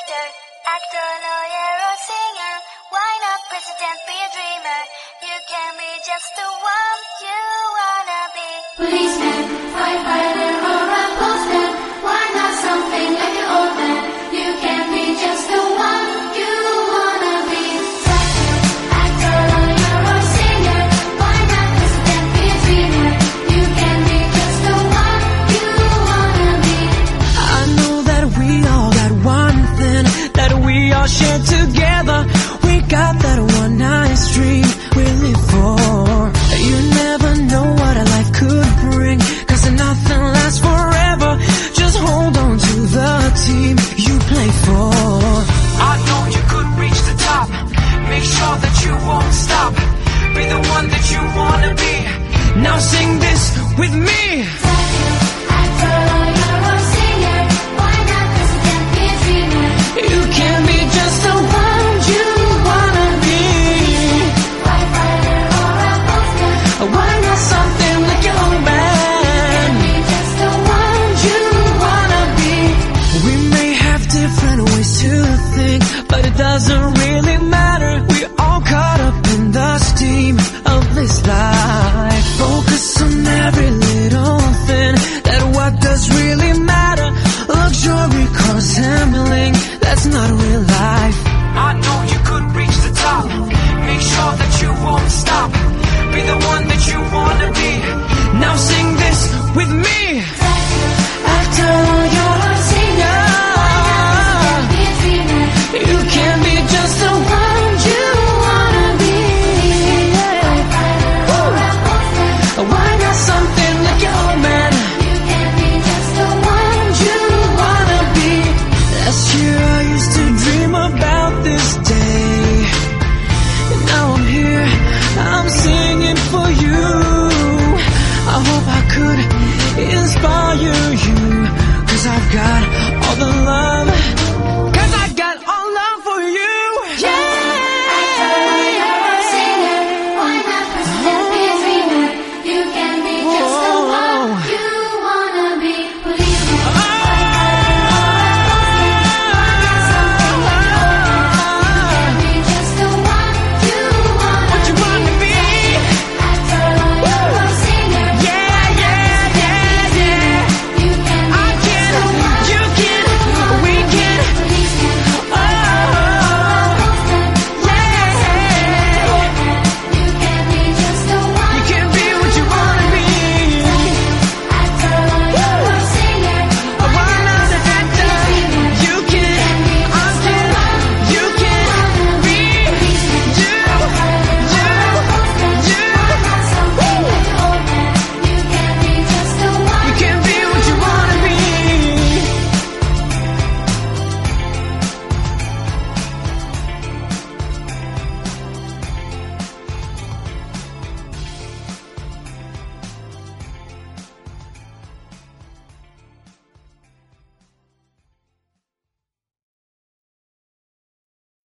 poster, actor, lawyer, or singer. Why not president, be a dreamer? You can be just the one you wanna be. Policeman, firefighter, or a postman. Why not something like an old man? You can be just the one you wanna be. Actor, lawyer, or singer. Why not president, be a dreamer? You can be just the one you wanna be. I know that we all got one thing that we all share together. We got that one nice dream we live for. You never know what a life could bring, 'cause nothing lasts forever. Just hold on to the team you play for. I know you could reach the top. Make sure that you won't stop. Be the one that you wanna be. Now sing this with me. Actor, lawyer, or singer. Why not president, be a dreamer? You can be just the one you wanna be. Firefighter or a postman. Why not something like your own band? Be just the one you wanna be. We may have different ways to think, but it doesn't really matter. We're all caught up in the steam of this life. Focus on every little thing, that what does really matter. Luxury cars handling, that's not real life.